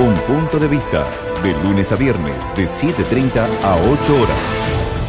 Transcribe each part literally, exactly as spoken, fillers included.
Un punto de vista, de lunes a viernes, de siete y treinta a ocho horas.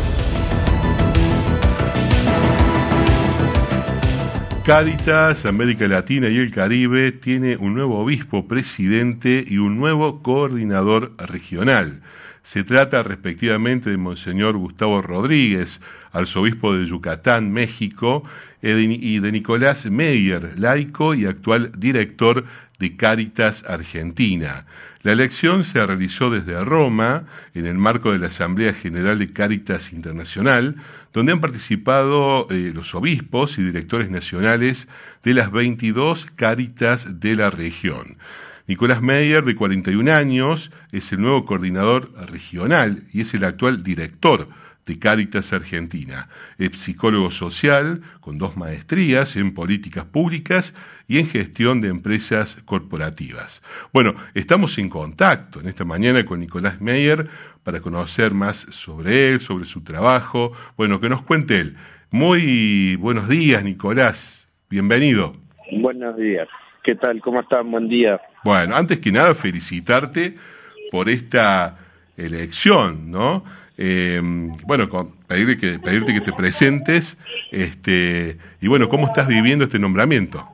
Cáritas, América Latina y el Caribe tiene un nuevo obispo presidente y un nuevo coordinador regional. Se trata respectivamente de Monseñor Gustavo Rodríguez, arzobispo de Yucatán, México, y de Nicolás Meyer, laico y actual director de Cáritas Argentina. La elección se realizó desde Roma, en el marco de la Asamblea General de Cáritas Internacional, donde han participado eh, los obispos y directores nacionales de las veintidós Cáritas de la región. Nicolás Meyer, de cuarenta y un años, es el nuevo coordinador regional y es el actual director de Cáritas Argentina. Es psicólogo social con dos maestrías en políticas públicas y en gestión de empresas corporativas. Bueno, estamos en contacto en esta mañana con Nicolás Meyer para conocer más sobre él, sobre su trabajo. Bueno, que nos cuente él. Muy buenos días, Nicolás. Bienvenido. Buenos días. ¿Qué tal? ¿Cómo están? Buen día. Bueno, antes que nada, felicitarte por esta elección, ¿no? Eh, bueno, con, pedirte, que, pedirte que te presentes, este, y bueno, ¿cómo estás viviendo este nombramiento?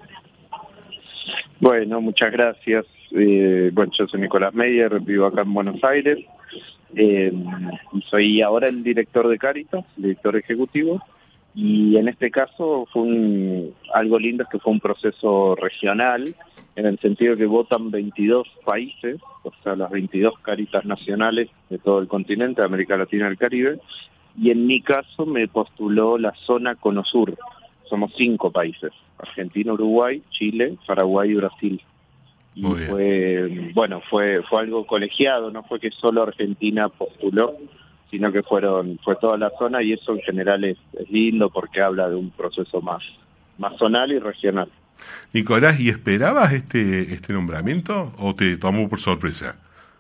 Bueno, muchas gracias. Eh, bueno, yo soy Nicolás Meyer, vivo acá en Buenos Aires, eh, y soy ahora el director de Cáritas, director ejecutivo, y en este caso fue un, algo lindo es que fue un proceso regional, en el sentido que votan veintidós países, o sea, las veintidós Cáritas nacionales de todo el continente, de América Latina y el Caribe, y en mi caso me postuló la zona Cono Sur. Somos cinco países: Argentina, Uruguay, Chile, Paraguay y Brasil. Y fue, bueno, fue fue algo colegiado, no fue que solo Argentina postuló, sino que fueron fue toda la zona, y eso en general es, es lindo porque habla de un proceso más, más zonal y regional. Nicolás, ¿y esperabas este este nombramiento o te tomó por sorpresa?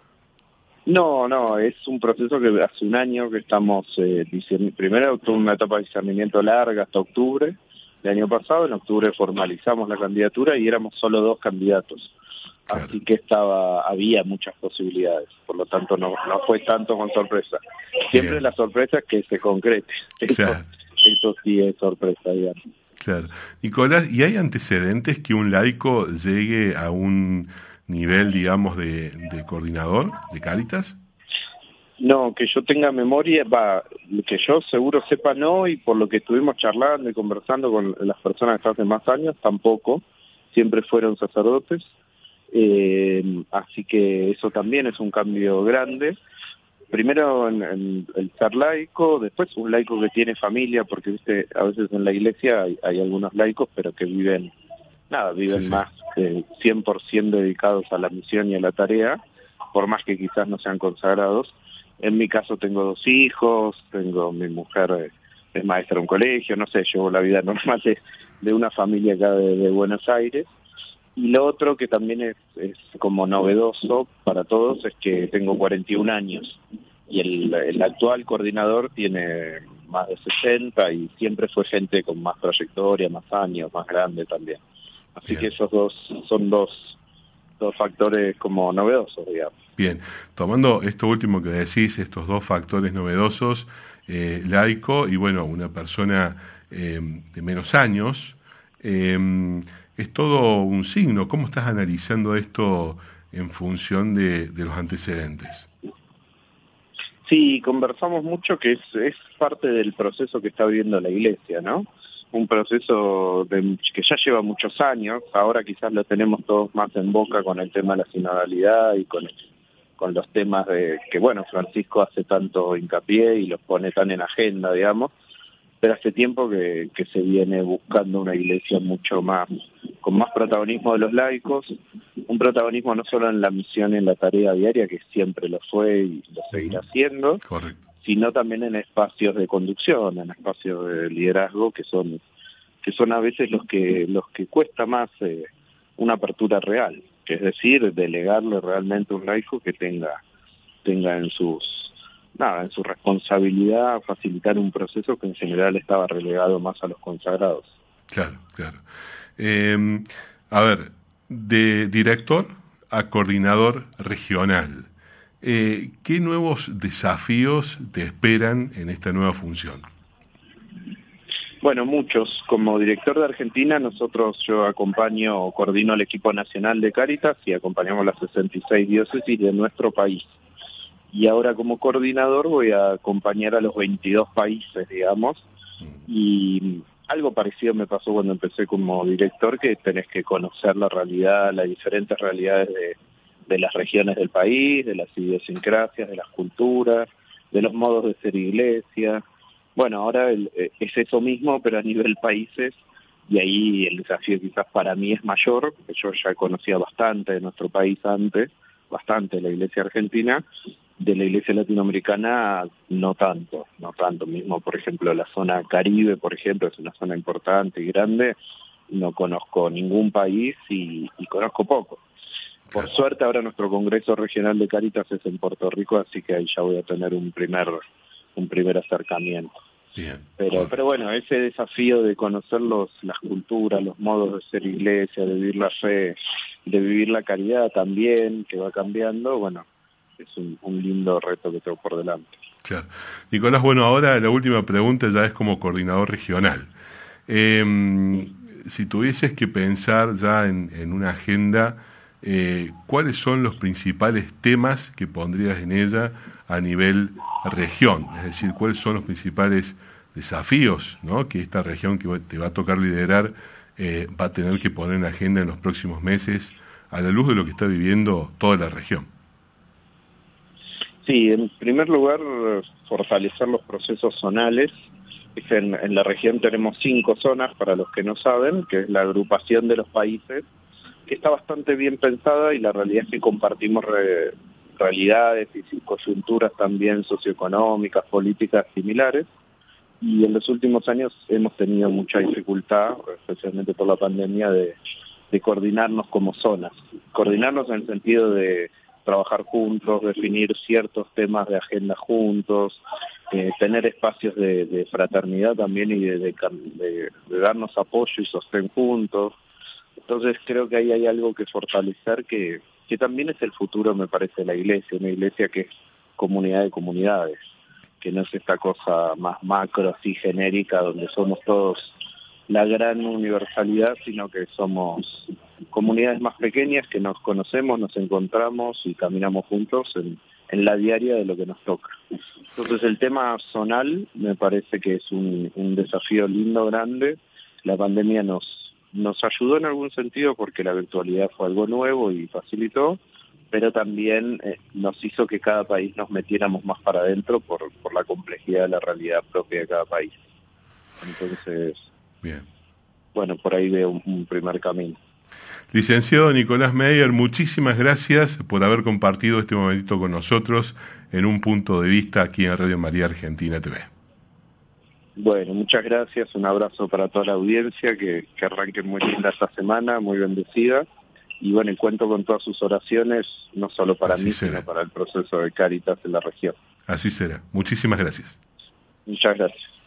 No, no, es un proceso que hace un año que estamos, eh, diciendo, primero tuve una etapa de discernimiento larga hasta octubre del año pasado. En octubre formalizamos la candidatura y éramos solo dos candidatos. Claro. Así que estaba había muchas posibilidades, por lo tanto no no fue tanto con sorpresa. Siempre Bien. La sorpresa es que se concrete. Claro. Eso, eso sí es sorpresa, digamos. Claro. Nicolás, ¿y hay antecedentes que un laico llegue a un nivel, digamos, de, de coordinador de Cáritas? No, que yo tenga memoria, va, que yo seguro sepa no, y por lo que estuvimos charlando y conversando con las personas que hace más años, tampoco, siempre fueron sacerdotes, eh, así que eso también es un cambio grande. Primero en, en el ser laico, después un laico que tiene familia, porque viste, a veces en la iglesia hay, hay algunos laicos, pero que viven, nada, viven sí, sí. más eh, cien por ciento dedicados a la misión y a la tarea, por más que quizás no sean consagrados. En mi caso tengo dos hijos, tengo mi mujer eh, es maestra en un colegio, no sé, llevo la vida normal de, de una familia acá de, de Buenos Aires. Y lo otro que también es, es como novedoso para todos es que tengo cuarenta y un años y el, el actual coordinador tiene más de sesenta y siempre fue gente con más trayectoria, más años, más grande también. Así Bien. Que esos dos son dos, dos factores como novedosos, digamos. Bien, tomando esto último que decís, estos dos factores novedosos, eh, laico y bueno, una persona eh, de menos años, eh, es todo un signo. ¿Cómo estás analizando esto en función de, de los antecedentes? Sí, conversamos mucho que es, es parte del proceso que está viviendo la Iglesia, ¿no? Un proceso de, que ya lleva muchos años, ahora quizás lo tenemos todos más en boca con el tema de la sinodalidad y con, con los temas de que, bueno, Francisco hace tanto hincapié y los pone tan en agenda, digamos, pero hace tiempo que, que se viene buscando una iglesia mucho más, con más protagonismo de los laicos, un protagonismo no solo en la misión, en la tarea diaria, que siempre lo fue y lo seguirá siendo, Correcto. Sino también en espacios de conducción, en espacios de liderazgo, que son que son a veces los que los que cuesta más eh, una apertura real, que es decir, delegarle realmente a un laico que tenga tenga en sus nada, en su responsabilidad facilitar un proceso que en general estaba relegado más a los consagrados. Claro, claro. Eh, a ver, de director a coordinador regional. Eh, ¿Qué nuevos desafíos te esperan en esta nueva función? Bueno, muchos. Como director de Argentina, nosotros, yo acompaño, coordino el equipo nacional de Cáritas y acompañamos las sesenta y seis diócesis de nuestro país. Y ahora como coordinador voy a acompañar a los veintidós países, digamos, y algo parecido me pasó cuando empecé como director, que tenés que conocer la realidad, las diferentes realidades de, de las regiones del país, de las idiosincrasias, de las culturas, de los modos de ser iglesia. Bueno, ahora el, es eso mismo, pero a nivel países, y ahí el desafío quizás para mí es mayor, porque yo ya conocía bastante de nuestro país antes, bastante de la iglesia argentina, de la iglesia latinoamericana no tanto, no tanto. Mismo, por ejemplo, la zona Caribe, por ejemplo, es una zona importante y grande, no conozco ningún país y, y conozco poco. Por suerte ahora nuestro Congreso Regional de Cáritas es en Puerto Rico, así que ahí ya voy a tener un primer un primer acercamiento. Bien. Pero, pero bueno, ese desafío de conocer los, las culturas, los modos de ser iglesia, de vivir la fe, de vivir la caridad también, que va cambiando, bueno, es un, un lindo reto que tengo por delante. Claro. Nicolás, bueno, ahora la última pregunta ya es como coordinador regional. Eh, si tuvieses que pensar ya en, en una agenda, eh, ¿cuáles son los principales temas que pondrías en ella a nivel región? Es decir, ¿cuáles son los principales desafíos, ¿no?, que esta región que te va a tocar liderar eh, va a tener que poner en agenda en los próximos meses a la luz de lo que está viviendo toda la región? Sí, en primer lugar, fortalecer los procesos zonales. En, en la región tenemos cinco zonas, para los que no saben, que es la agrupación de los países, que está bastante bien pensada, y la realidad es que compartimos re, realidades y coyunturas también socioeconómicas, políticas similares, y en los últimos años hemos tenido mucha dificultad, especialmente por la pandemia, de, de coordinarnos como zonas. Coordinarnos en el sentido de trabajar juntos, definir ciertos temas de agenda juntos, eh, tener espacios de, de fraternidad también y de, de, de, de darnos apoyo y sostén juntos. Entonces creo que ahí hay algo que fortalecer, que, que también es el futuro, me parece, de la iglesia, una iglesia que es comunidad de comunidades, que no es esta cosa más macro, así genérica, donde somos todos la gran universalidad, sino que somos comunidades más pequeñas que nos conocemos, nos encontramos y caminamos juntos en, en la diaria de lo que nos toca. Entonces el tema zonal me parece que es un, un desafío lindo, grande. La pandemia nos, nos ayudó en algún sentido porque la virtualidad fue algo nuevo y facilitó, pero también eh, nos hizo que cada país nos metiéramos más para adentro por, por la complejidad de la realidad propia de cada país. Entonces, bien, bueno, por ahí veo un, un primer camino. Licenciado Nicolás Meyer, muchísimas gracias por haber compartido este momentito con nosotros en Un Punto de Vista aquí en Radio María Argentina T V. Bueno, muchas gracias, un abrazo para toda la audiencia, que, que arranque muy linda esta semana, muy bendecida, y bueno, cuento con todas sus oraciones, no solo para Así mí, será. sino para el proceso de Cáritas en la región. Así será. Muchísimas gracias. Muchas gracias.